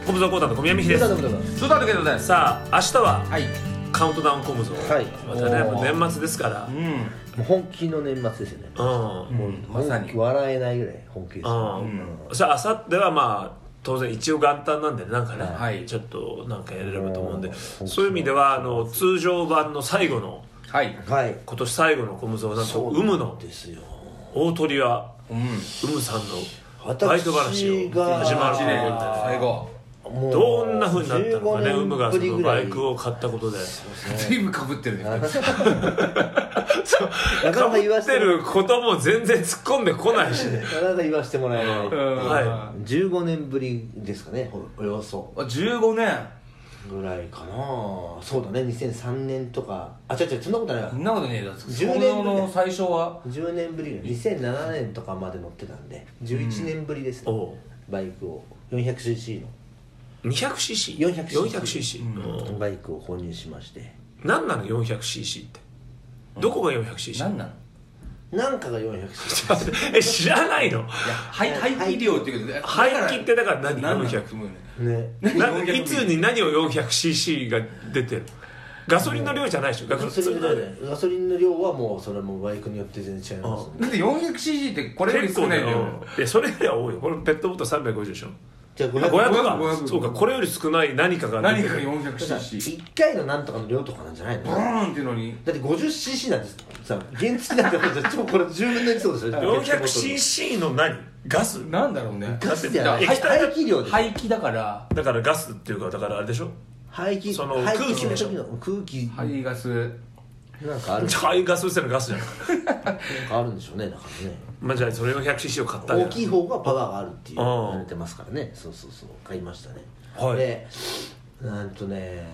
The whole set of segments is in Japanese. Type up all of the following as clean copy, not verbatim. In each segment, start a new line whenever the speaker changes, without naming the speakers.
コムゾーコータの小宮美秀です。
そうだけどね。
さあ明日は
はい。
カウントダウンコムゾー、
はい
またねもう年末ですから、
うん。
もう本気の年末ですよね。もう
まさに
笑えないぐらい本気です。
さあ明後日はまあ当然一応元旦なんでなんかね、
はい
ちょっとなんかやれればと思うんで、
うん
そういう意味では通常版の最後の
はい。
はい。
今年最後のコムゾーなんと
そう
有無の
ですよ。
大鳥は
うん。
有無さんのバイク話を始まるということでね、
最後。
もう
どんな風になったのかね、有無がそのバイク
を
を買ったことで
全部かぶってるね。
なかなか言わせ
被ってることも全然突っ込んでこないしね。
なかなか言わせてもらえない。
は
15年ぶりですかね、およそ
15年。
ぐらいかな。そうだね、2003年とか。あ、違うそんなことないわ
そ。んなことねえだ。
10
10
年
年の最初は
10年ぶりぐらい、2007年とかまで乗ってたんで11年ぶりですね、
おう
バイクを 400cc の
200cc
400cc バイクを購入しまして、
何なの 400cc ってどこが 400cc？
何なの？
なんかが 400cc
知らないの？
いや排気量っていうか
排気ってだから何400？
ね、
いつに何を 400cc が出てる？ガソリンの量じゃないでしょ？
ガソリンの量はもうそれもバイクによって全然違います、
だって 400cc ってこれより少ないよ。
いやそれよりは多いよ。これペットボトル350でしょ。
じゃあ
500
500
か
500
そうか、これより少ない何かが出て
何か
る。
400cc
1回のなんとかの量とかなんじゃないの？
ブーンっていうのに
だって 50cc なんですさ、原付なんて超これ10分の1そうですよ。
400cc の何？ガス？
なんだろうね。
ガスじゃない、
液体
排気量です。
排気だから
だからガスっていうか、だからあれでしょ？
排気、
その
排気
空気でしょ
の時の空気
排ガス。
なんかある、
排ガスってのガスじゃん。
なんかあるんでしょうね、だからね。
まあじゃあそれ 400cc を買ったんじゃない？
大きい方がパワーがあるっていう言われてますからね。そう買いましたね。
はい
でなんとね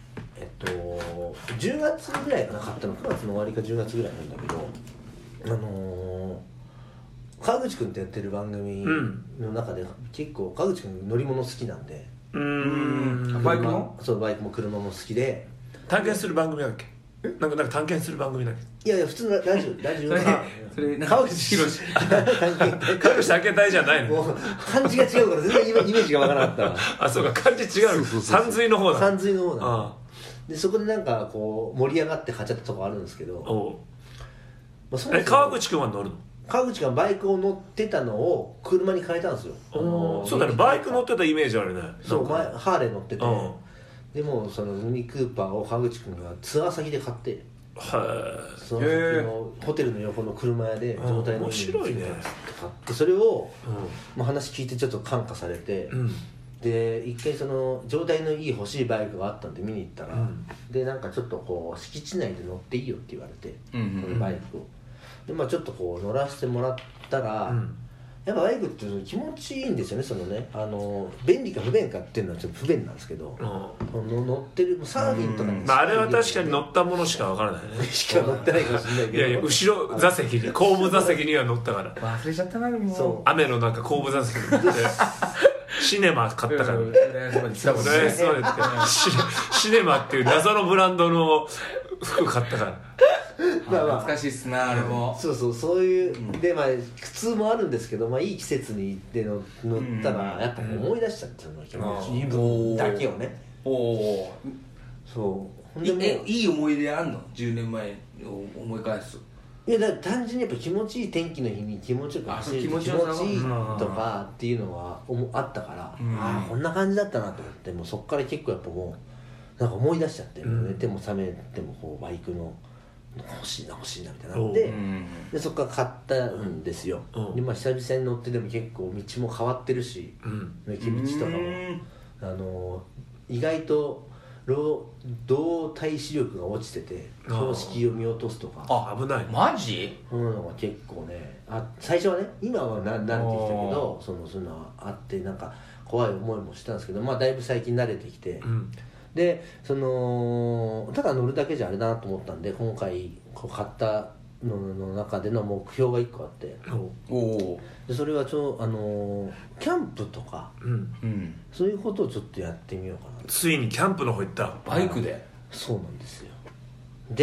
10月ぐらいかな、買ったの9月の終わりか10月ぐらいなんだけど、川口くんってやってる番組の中で、結構川口くん乗り物好きなんで、
バイクも？
そう、バイクも車も好きで。
探検する番組だっけ？なんか探検する番組だっけ？
いや普通のラジオ
それ
川口
博
川口探検隊じゃないの？
もう漢字が違うから全然イメージがわからなかった
あ、そうか、漢字違う。山水の方だ。
山水の方だ。
あ
でそこでなんかこう盛り上がって買っちゃったとこあるんですけど、
お
まあ、そもそも
川口くんは乗るの？
川口がバイクを乗ってたのを車に変えたんですよ。
そうだね、バイク乗ってたイメージあるね。
そう、
なんか
ハーレー乗ってて、
うん
でもそのミニクーパーを川口君がツアー先で買って、
は
その先のホテルの横の車屋で状態のいい
面白いね
買って、それを、
い。
まあ、話聞いてちょっと感化されて、
うん
で一回その状態のいい欲しいバイクがあったんで見に行ったら、でなんかちょっとこう敷地内で乗っていいよって言われて、このバイクをで、まあ、ちょっとこう乗らせてもらったら、やっぱバイクって気持ちいいんですよね。そのね、便利か不便かっていうのはちょっと不便なんですけど、乗ってるサーフィンとかに、
まああれは確かに乗ったものしかわからないね。
しか乗ってないかもしれないけど、
いやいや、後ろ座席に後部座席には乗ったから、
忘れちゃったな。もう
そう
雨の中後部座席に乗ってシネマ買ったからね。
浦安まで来たもんね。
浦安まで来てシネマっていう謎のブランドの服買ったから
まあまあ
懐かしいっすな、あれも。
そういう、でまあ苦痛もあるんですけど、まあいい季節に行って乗ったらやっぱ思い出しちゃって、その気持ちだけをね。
おお。
そうほんでもう
いい思い出あんの？10年前を思い返す。
いや、だから単純にやっぱ気持ちいい天気の日に気持ちよく走ると気持ちいいとかっていうのはあったから、ああこんな感じだったなと思って、もうそっから結構やっぱもうなんか思い出しちゃって、寝ても覚めてもこうバイクの欲しいなみたいになって、でそっから買ったんですよ。でまあ久々に乗ってでも結構道も変わってるし、抜き道とかも意外と動体視力が落ちてて標識を見落とすとか、
あ、危ない。
マジ？
そういうのが結構ね、最初はね、今は慣れてきたけど、そういうのはあって、なんか怖い思いもしたんですけど、まあだいぶ最近慣れてきて、でただ乗るだけじゃあれだなと思ったんで、今回こう買ったの中での目標が1個あって、でそれはキャンプとか、そういうことをちょっとやってみようかな。
ついにキャンプの方行った。
バイクで？
そうなんですよ。で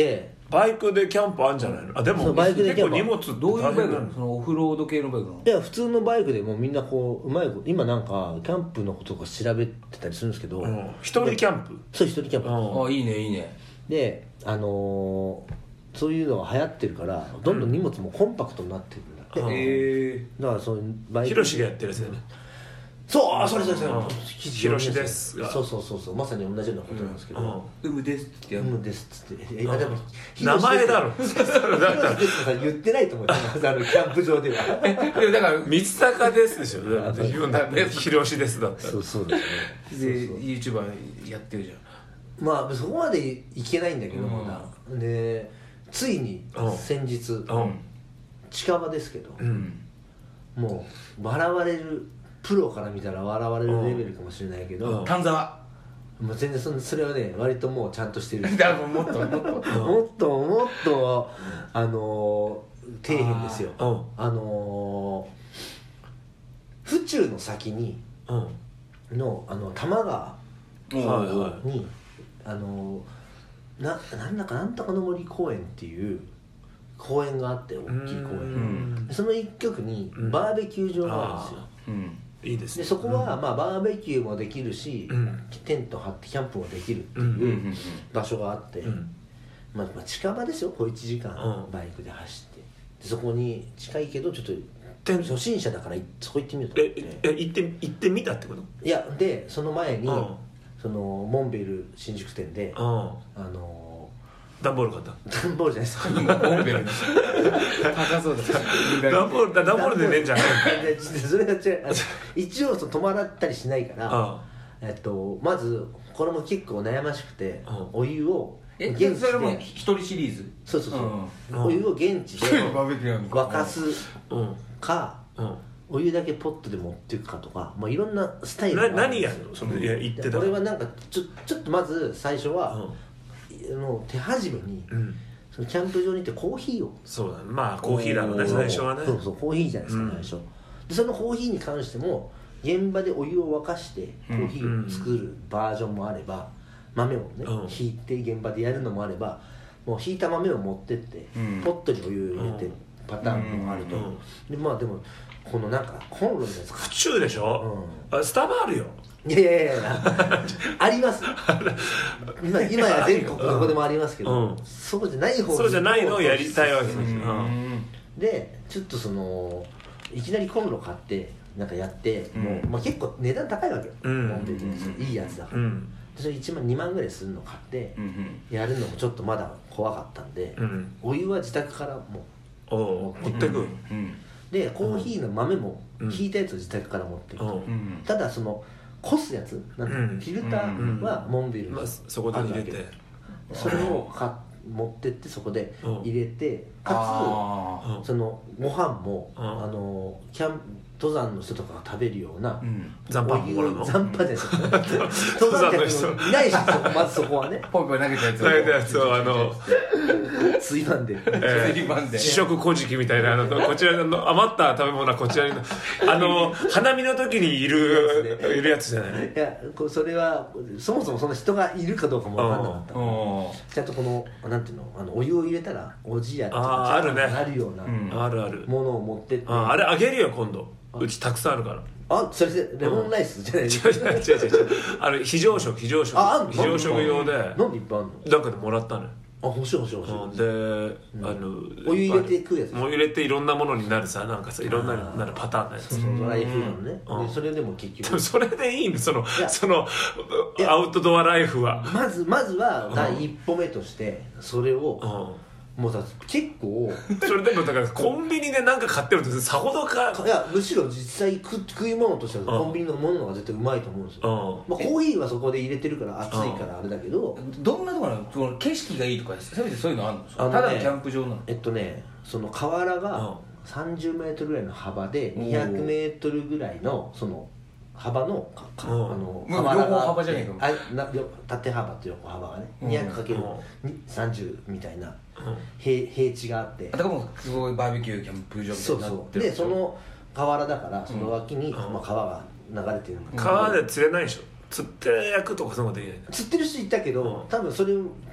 バイクでキャンプあるんじゃないの？あでも
バイクでキャンプ
結構荷物
どういうバイクな
大変
の？そのオフロード系のバイクなの？
いや普通のバイクでもみんなこううまいこと今なんかキャンプのこととか調べてたりするんですけど、
一人キャンプ。
そう一人キャンプ、
あいいねいいね。
でそういうのが流行ってるからどんどん荷物もコンパクトになってるんだって、だからそういうバイク
ヒロシがやってるやつだよね。
そうそれ
ヒロシですが
そうまさに同じようなことなんですけど、
うむですってやる
ムですっつってでも
名前だろ。
ヒロシですとか言ってないと思うキャンプ場では
だから
三坂ですでしょ。言うんだってヒロシですだったら。
そうですね
で YouTuber やってるじゃん。
まあそこまでいけないんだけどまだ、でついに先日、近場ですけど、もう笑われるプロから見たら笑われるレベルかもしれないけど、
丹沢
もう全然それはね割ともうちゃんとしてる
だからもっと
もっと底辺ですよ。府中の先にの多摩川になんとかの森公園っていう公園があって大きい公園、その一角にバーベキュー場があるんですよ。
いいですね。
でそこはまあバーベキューもできるし、テント張ってキャンプもできるっていう場所があって、まあ近場ですよ。小1時間バイクで走って、でそこに近いけどちょっと初心者だからそこ行ってみると思って。
行ってみたってこと？
いやでその前にそのモンベル新宿店で
段ボール買った。
段ボールじゃないですか。
モンベルの高そうだ。
段ボールでねえんじゃない
それが違う。一応泊まったりしないからまずこれも結構悩ましくて、お湯を現地で
それも一人シリーズ。
そうお湯を現地で沸かすか、お湯だけポットで持っていくかとか、まあいろんなスタイルがあるん
何や
ですよ。
るの？それ言ってた。
これはなんかちょっとまず最初は手始めにそのキャンプ場に行ってコーヒーを、
そうだね、まあコーヒーだろうね最初はね。
そうコーヒーじゃないですか、最初でそのコーヒーに関しても現場でお湯を沸かしてコーヒーを作るバージョンもあれば、豆をねひいて現場でやるのもあれば、もうひいた豆を持ってってポットにお湯を入れてパターンもあると。でまあでもこのなんかコンロのやつ
府中でしょ、スタバあるよ。
いやあります今や全国どこでもありますけど、そうじゃない方
そうじゃないのをやりたいわけですよ。
でちょっといきなりコンロ買ってなんかやって、もうまあ結構値段高いわけよ、いいやつだから、それ1万2万ぐらいするの買ってやるのもちょっとまだ怖かったんで、お湯は自宅からもう
持ってく。
でコーヒーの豆もひいたやつを自宅から持ってくと、ただこすやつフィルターはモンベルに
そこで入れて、
それを持ってってそこで入れて、かつご飯も登山の人とかが食べるような
残飯もらうの？
残飯じゃないですか。登山客もいないし、まずそこはね
ポイポイ投げたやつを
水盤で
試食小じきみたいなこちらの余った食べ物はこちらに花見の時にいるやつじゃない？
いやそれはそもそもその人がいるかどうかも分かんなかったから、ちゃんとなんていうのお湯を入れたらおじやとか
あるね、
なるようなものを持ってって、
あれあげるよ今度。うちたくさんあるから。
それでレモンライスじゃない？
違う非常食用で
なんでいっぱいあるの？
なんかでもらったのよ。
欲しい
で
お湯入れて食うやつ、
お湯入れていろんなものになるさ、なんかさいろんななるパターンのやつ、
ドライフードのね。それでも結局
それでいいの？そのアウトドアライフは
まずは第一歩目としてそれをもうさ結構
それでもだからコンビニで何か買ってるとさほどか、
いやむしろ実際食い物としてはコンビニのものが絶対うまいと思うんですよ。まあコーヒーはそこで入れてるから熱いからあれだけど、
どんなところなの？景色がいいとかせめてそういうのあるの？ただのキャンプ場なの？
その河原が30メートルぐらいの幅で200メートルぐらいのその幅の
横幅じゃねえか、
縦幅と横幅がね 200×30 みたいな平地があって、
だからもうすごいバーベキューキャンプ場みたいになってる。
でその河原だからその脇に川が流れてる。
川で釣れないでしょ？釣って焼くとかそういうのできない？
釣ってる人いたけど、多分それ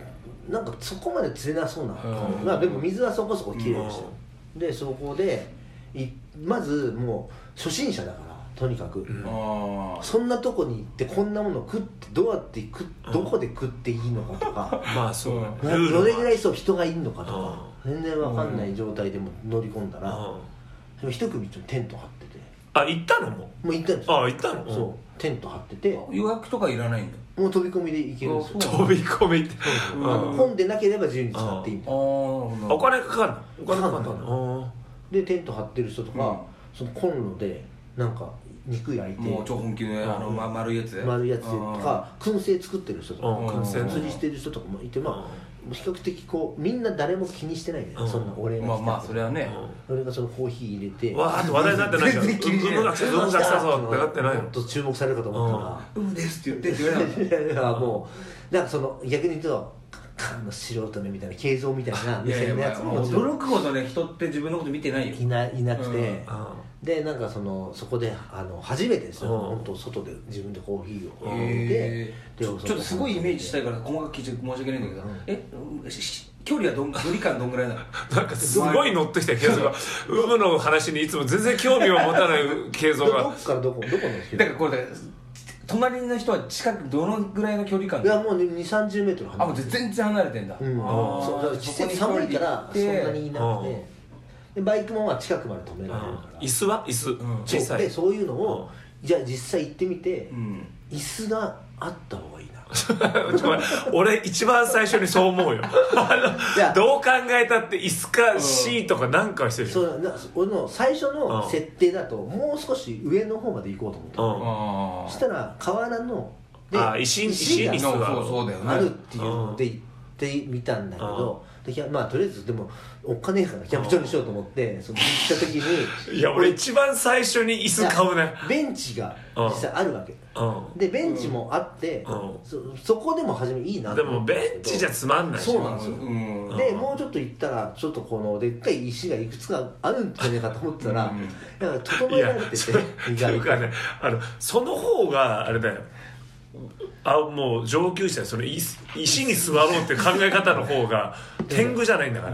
なんかそこまで釣れなそうな、まあでも水はそこそこきれいでしたよ、でそこでまずもう初心者だからとにかく、そんなとこに行ってこんなもの食ってどうやってどこで食っていいのかとか、
まあそう
どれぐらい人がいるのかとか全然わかんない状態でも乗り込んだら、でも一組テント張ってて、
行ったの？も
う行ったんですよ。
行ったの？
そうテント張ってて、
予約とかいらないんだ。
もう飛び込みで行けるんですよ。
飛び込みって
本でなければ自由に使っていいみたいな。
お金かかるの？お金かかるの？
でテント張ってる人とか、そのコンロでなんか肉焼いて、
もう超本気の丸いやつ
とか燻製作ってる人とか、
燻製
釣りしてる人とかもいて、まあ比較的こうみんな誰も気にしてないね、そんな俺が
まあそれはね、
俺がそのコーヒー入れて
わーって話題になってないじゃん。
全然気にしない。
うむが来たぞってなってないの？
もっと注目されるかと思ったら、
ですって言って言われなかった。
いやもうなんかその逆に言うと素人目みたいな形像みたいな目線のやつも
驚くほどね、人って自分のこと見てないよ。
いなくて、でなんかそこで初めてですよ、本当外で自分でコーヒーを入れて、
ちょっとすごいイメージしたいから細かく聞いて申し訳ないんだけど、距離は距離感どんぐらいなの？
なんかすごい乗ってきた形像がウムの話にいつも全然興味を持たない形像が
どっからどこの人
だからこれ隣の人は近くどのぐらいの距離感？
いやもう2,30メートル離れてる。
もう全然離れてんだ。
季節寒いからそんなにいなくて、でバイクもまあ近くまで止められるから、
椅子は小さい
でそういうのをじゃあ実際行ってみて、椅子があった方がいいな。
俺一番最初にそう思うよ。どう考えたって椅子かシートかなんかはしてる。
俺の最初の設定だともう少し上の方まで行こうと思った、そしたら河原の
石
が
そうだよね、
あるっていうので行ってみたんだけど、まあとりあえずでもおっかねえからキャンプ場にしようと思って行った時に
いや俺一番最初に椅子買うね。
ベンチが実際あるわけで、ベンチもあって、そこでも初めいいな
でもベンチじゃつまんないし。
そうなんですよ、でもうちょっと行ったらちょっとこのでっかい石がいくつかあるんじゃないかと思ってたら、なんか整えられてて
意外とね、その方があれだよ、もう上級者、その石に座ろうっていう考え方の方が天狗じゃないんだから、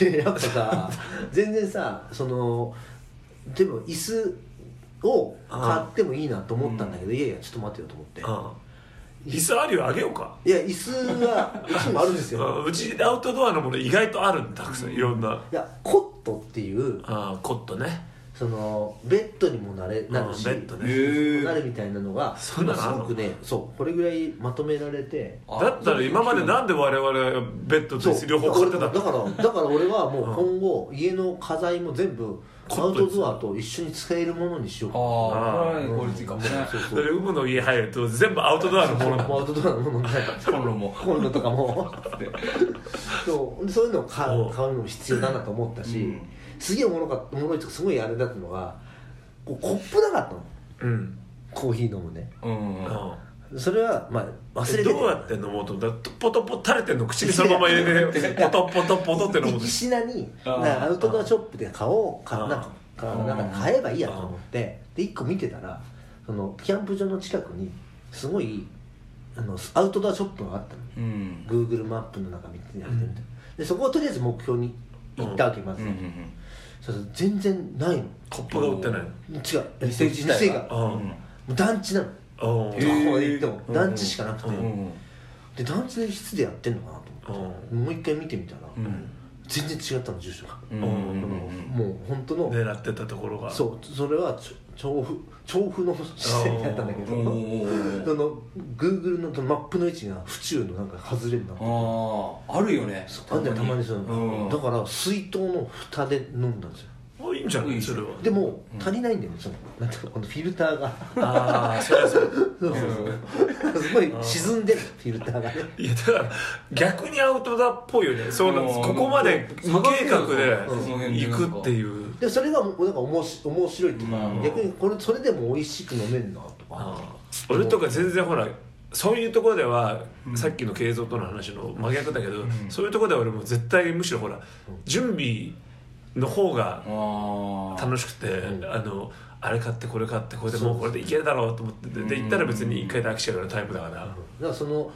やっぱさ全然さでも椅子を買ってもいいなと思ったんだけど、いやいやちょっと待ってよと思って、
椅子あるよ、あげようか。
いや椅子もあるんですよ。
うちアウトドアのもの意外とあるんだ、たくさんいろんな。
いやコットっていう
コットね、
ベッドにもなるし、
ベッドね、
なるみたいなのがすごくね、そうこれぐらいまとめられて、
だったら今までなんで我々はベッドと両方借りてたの？
だから俺はもう今後家の家財も全部アウトドアと一緒に使えるものにしようか。
効率いいかもね。
それウムの家入ると全部アウトドアのものだ。
アウトドアのものでコンロとかもそういうのを買うのも必要だなと思ったし、すげえおもろいとかすごいあれだったのがコップなかったの、コーヒー飲むね、それはまあ忘れてて、
どうやって飲もうと思ったらポトポト垂れてんの口にそのまま入れてポトポトポトって飲む。
行きしなにアウトドアショップで買おうかなんか買えばいいやと思って、で1個見てたらそのキャンプ場の近くにすごいアウトドアショップがあったの、Google マップの中見てやってみたいで、そこをとりあえず目標に行ったわけます、全然ないの。
コップが売ってない
の？違う、店が団地なの。どこまで行っても団地しかなくて、で団地の室でやってんのかなと思って、もう一回見てみたら全然違ったの、住所が。もう本当の
狙ってたところが、
それは調布の施設だったんだけど、その Google のマップの位置が府中のなんか外れになって
あるよね、
あんだよたまにそういうの。だから水筒の蓋で飲んだんですよ。
いいんじゃないそれは。
でも足りないんだよね、なんていうかこのフィルターが。
それはそう
すごい沈んでるフィルターがね。
いやだから逆にアウトドアっぽいよね。ここまで無計画で行くっていう。
でそれがなんか面白いっていうか、逆にそれでも美味しく飲めるなとか。
俺とか全然ほらそういうところでは、さっきの慶三との話の真逆だけど、そういうところでは俺も絶対むしろほら準備の方が楽しくて、あれ買ってこれ買ってこれでもうこれでいけるだろうと思ってで行ったら別に1回で飽きちゃうようなタイプだから。だ
から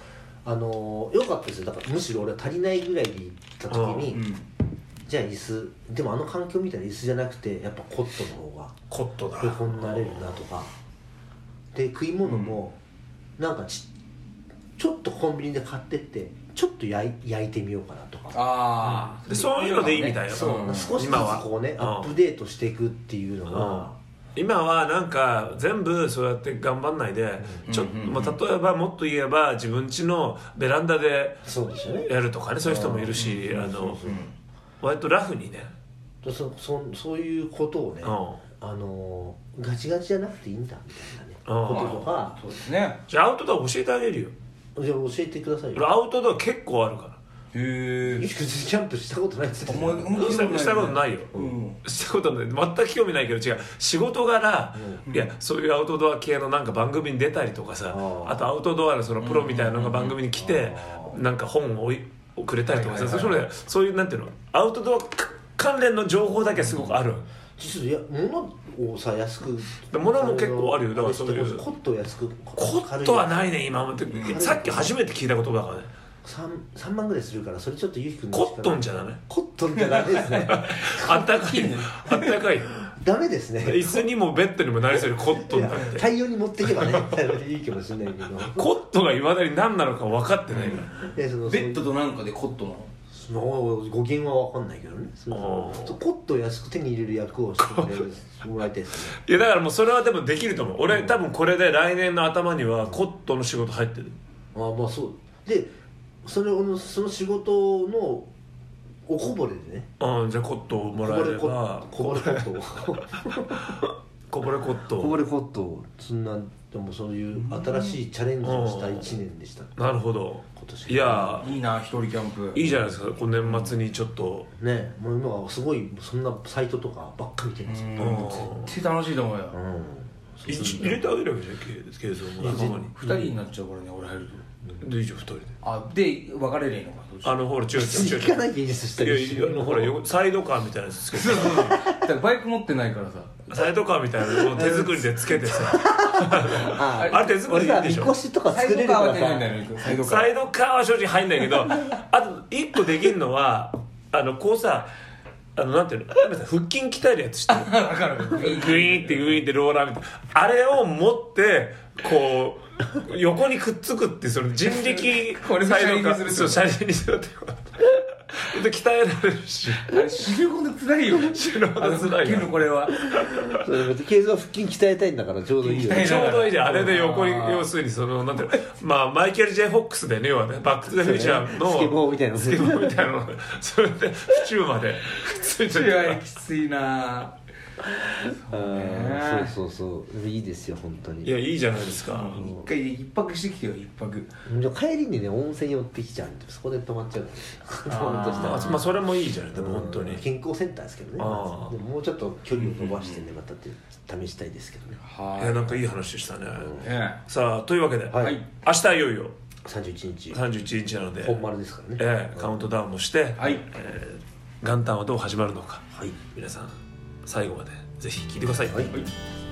良かったですよ。だからむしろ俺は足りないぐらいで行った時に、じゃあ椅子でも環境見たら椅子じゃなくてやっぱコットの方が
コットだ
横になれるなとかで、食い物もなんかちょっとコンビニで買ってってちょっと焼いてみようかなとか、
でそういうのでいいみたいよ、
少しずつこうねアップデートしていくっていうのが、
今はなんか全部そうやって頑張んないで、まあ、例えばもっと言えば自分家のベランダでやるとかね、そういう人もいるし、割とラフにね、
そういうことをね、ガチガチじゃなくていいんだみたいなねこととか、
そうですね。
じゃあアウトドア教えてあげるよ。
じゃあ教えてくださいよ。
俺アウトドア結構あるから。
キャンプしたことないですよ。
したことないよ、したことない、全く興味ないけど、違う、仕事柄、いやそういうアウトドア系のなんか番組に出たりとかさ、あとアウトドアのそのプロみたいなのが番組に来て、なんか本をくれたりとかさ、そういうなんていうの、アウトドア関連の情報だけすごくある。
実は物をさ安く、
物も結構あるよ。だからそういう
コットを安く、
コットはないね今まで。さっき初めて聞いた言葉だからね。
3万ぐらいするから、それちょっとゆうきくん
コットンじゃダメ。
コットンじゃダメですね。
あったかいあったかい
ダメですね。
椅子にもベッドにもなりそうにコットンだって。
大量に持っていけばねいいかもしれないけど、
コットがいまだに何なのか分かってないから。
ベッドとなんかでコットなの
語源は分かんないけどね。コットを安く手に入れる役をしてもらいたいですね。
いやだからもうそれはでもできると思う。俺多分これで来年の頭にはコットの仕事入ってる。
まあそうで、その仕事のおこぼれでね、
じゃあコットをもらえれば、
こぼれコット
こぼれコット
そんな、でもそういう新しいチャレンジをした1年でした。
なるほど。
今年
いや
いいな、一人キャンプ
いいじゃないですか。この年末にちょっと
ね、もう今はすごいそんなサイトとかばっか見てるんですよ。
絶対楽しいと思うよ。
入れてあげるわけじゃん、ケイゾーも仲間に。
2人になっちゃうからね、俺入ると。
で以上2人で
で別れりゃいいのか。
ほら行かない現実したり、
ほらサイドカーみたいなやつつけて、
だからバイク持ってないからさ、
サイドカーみたいなのを手作りでつけてさあれ手作りでいいでしょ。
みこしとか作れるからさ、
サイドカーは正直入んないけど、あと1個できるのはこうさ、なんていうの、腹筋鍛えるやつしてる。
分かる。
グイーンってローラーみたいな、あれを持ってこう横にくっつくって、その人力
これ
サイドカー、そう、車輪にするってことで鍛えられるし、
死ぬほど辛いよ。
死ぬほど辛いよ
これは。
ケイゾー腹筋鍛えたいんだからちょうどいいよ。
ちょうどいいじゃん。あれで横に、要するにそのなんていうの、まあマイケル・ジェイ・フォックスでね、要はね、バック・トゥ・ザ・フューチャーの
スケボーみたいな
のそれで府中までくっついてる。
きついな。
そういいですよ本当に。
いや、いいじゃないですか。
一泊してきてよ、一泊。
じゃあ帰りにね、温泉寄ってきちゃうんで、そこで泊まっちゃう。
まあそれもいいじゃない。でも本当に
健康センターですけどね。でももうちょっと距離を伸ばしてね、また試したいですけどね。
いや、なんかいい話でしたね。さあ、というわけで明日いよいよ31日なので
本丸ですからね。
カウントダウンもして元旦はどう始まるのか、皆さん最後までぜひ聞いてください。